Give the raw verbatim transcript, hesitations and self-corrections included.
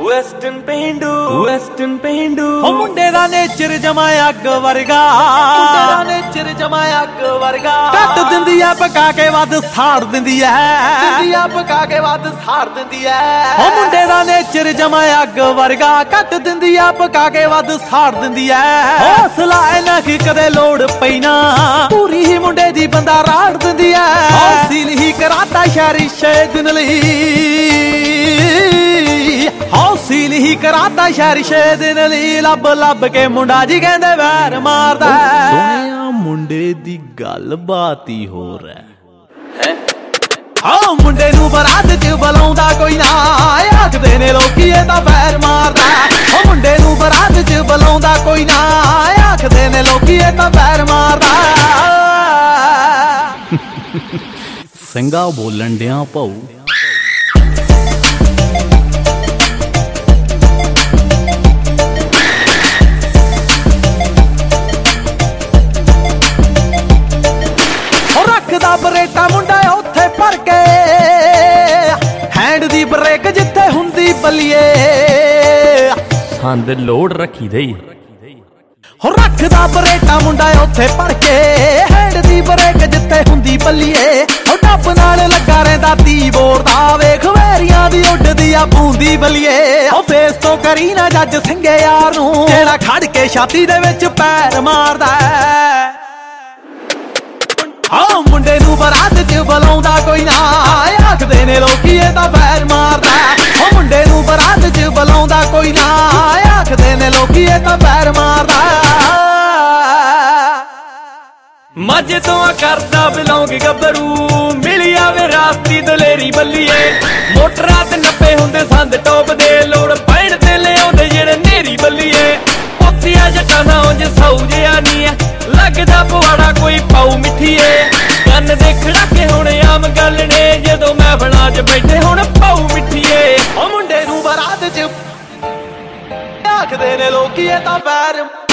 Western ਪੇਂਡੂ western ਪੇਂਡੂ ਉਹ ਮੁੰਡੇ ਦਾ ਨੇਚਰ ਜਮਾ ਅੱਗ ਵਰਗਾ, ਮੁੰਡੇ ਦਾ ਨੇਚਰ ਜਮਾ ਅੱਗ ਵਰਗਾ। ਕੱਟ ਦਿੰਦੀ ਐ ਪਕਾ ਕੇ ਵੱਧ ਸਾੜ ਦਿੰਦੀ ਐ, ਦਿੰਦੀ ਆ ਪਕਾ ਕੇ ਵੱਧ ਸਾੜ ਦਿੰਦੀ ਐ। ਉਹ ਮੁੰਡੇ ਦਾ ਨੇਚਰ ਜਮਾ ਅੱਗ ਵਰਗਾ, ਕੱਟ ਦਿੰਦੀ ਐ ਪਕਾ ਕੇ ਵੱਧ ਸਾੜ ਦਿੰਦੀ ਐ। ਹੌਸਲਾ ਇਹਨਾਂ ਕੀ ਕਦੇ ਲੋੜ ਪਈ ਨਾ, ਪੂਰੀ ਹੀ ਮੁੰਡੇ ਦੀ ਬੰਦਾ ਰਾੜ ਦਿੰਦੀ ਐ। ਹੌਸਲ ਹੀ ਕਰਾਤਾ ਸ਼ਹਿਰੀ ਛੇ ਦਿਨ ਲਈ, ਹੌਸਲ ਹੀ ਕਰਾਤਾ ਸ਼ਹਿਰੀ ਛੇ ਦਿਨ ਲਈ। ਲੱਭ ਲੱਭ ਕੇ ਮੁੰਡਾ ਜੀ ਕਹਿੰਦੇ ਵੈਰ ਮਾਰਦਾ। ਦੁਨੀਆ ਮੁੰਡੇ ਦੀ ਗੱਲ ਬਾਤ ਹੀ ਹੋਰ ਹੈ। ਹਾਂ ਮੁੰਡੇ ਨੂੰ ਬਰਾਤ ਚ ਬੁਲਾਉਂਦਾ ਕੋਈ ਨਾ, ਆਖਦੇ ਨੇ ਲੋਕੀ ਇਹ ਤਾਂ ਵੈਰ ਮਾਰਦਾ। ਉਹ ਮੁੰਡੇ ਨੂੰ ਬਰਾਤ ਚ ਬੁਲਾਉਂਦਾ ਕੋਈ ਨਾ, ਆਖਦੇ ਨੇ ਲੋਕੀ ਇਹ ਤਾਂ ਵੈਰ ਮਾਰਦਾ। ਸਿੰਘਾ ਬੋਲਣ ਡਿਆ ਭਾਊ। ਰੱਖਦਾ ਬਰੇਟਾ ਮੁੰਡਾ ਉੱਥੇ ਭਰ ਕੇ, ਹੈਂਡ ਦੀ ਬ੍ਰੇਕ ਜਿੱਥੇ ਹੁੰਦੀ ਬੱਲੀਏ। ਸੰਦ ਲੋਡ ਰੱਖੀ ਦੇ ਹੋ ਰੱਖਦਾ ਬਰੇਟਾ ਮੁੰਡਾ ਉੱਥੇ ਭਰ ਕੇ, ਹੈਂਡ ਦੀ ਬ੍ਰੇਕ ਜਿੱਥੇ ਹੁੰਦੀ ਬੱਲੀਏ। ਉਹ ਡੱਬ ਨਾਲ ਲੱਗਾ ਰਹਿੰਦਾ ਤੀ ਬੋਰਦਾ, ਵੇਖ ਵੈਰੀਆਂ ਦੀ ਉੱਡਦੀ ਆ ਬੂੰਦੀ ਬੱਲੀਏ। ਉਹ ਫੇਸ ਤੋਂ ਕਰੀ ਨਾ ਜੱਜ ਸਿੰਘੇ ਯਾਰ ਨੂੰ, ਜਿਹੜਾ ਖੜ ਕੇ ਛਾਤੀ ਦੇ ਵਿੱਚ ਪੈਰ ਮਾਰਦਾ। ਹਾਂ ਮੁੰਡੇ ਨੂੰ ਬਰਾਤ ਚ ਬੁਲਾਉਂਦਾ ਕੋਈ ਨਾ, ਆਖਦੇ ਨੇ ਲੋਕੀ ਇਹ ਤਾਂ ਵੈਰ ਮਾਰਦਾ। ਉਹ ਮੁੰਡੇ ਨੂੰ ਬਰਾਤ ਚ ਬੁਲਾਉਂਦਾ ਕੋਈ ਨਾ, ਆਖਦੇ ਨੇ ਲੋਕੀ ਇਹ ਤਾਂ ਵੈਰ ਮਾਰਦਾ। ਮਾਝੇ ਤੋਂ ਆ ਕਰਦਾ ਬਿਲੋਂਗ ਗੱਭਰੂ, ਮਿਲੀ ਆਵੇ ਰਾਸਤੀ ਦਲੇਰੀ ਬੱਲੀਏ। ਮੋਟਰਾਂ ਤੇ ਨੱਪੇ ਹੁੰਦੇ ਸੰਦ ਟੋਪ ਦੇ, ਲੋੜ ਪੈਣ ਤੇ ਲਿਆਉਂਦੇ ਜਿਹੜੇ ਨੇਰੀ ਬੱਲੀਏ। ਉੱਥੀਆਂ ਜੱਟਾਂ ਦਾ ਉਂਝ ਸੌ ਜਿਆ ਨੀ ਐ, ਲੱਗਦਾ ਪਵਾੜਾ ਕੋਈ ਪਾਉ ਮਿੱਠੀਏ। ਕੰਨ ਦੇ ਖੜਾਕੇ ਹੁਣ ਆਮ ਗੱਲ ਨੇ, ਜਦੋਂ ਮਹਿਫਲਾਂ ਚ ਬੈਠੇ ਹੁਣ ਪਾਉ ਮਿੱਠੀਏ। ਉਹ ਮੁੰਡੇ ਨੂੰ ਬਰਾਤ ਚ ਆਖਦੇ ਨੇ ਲੋਕੀ ਇਹ ਤਾਂ ਵੈਰ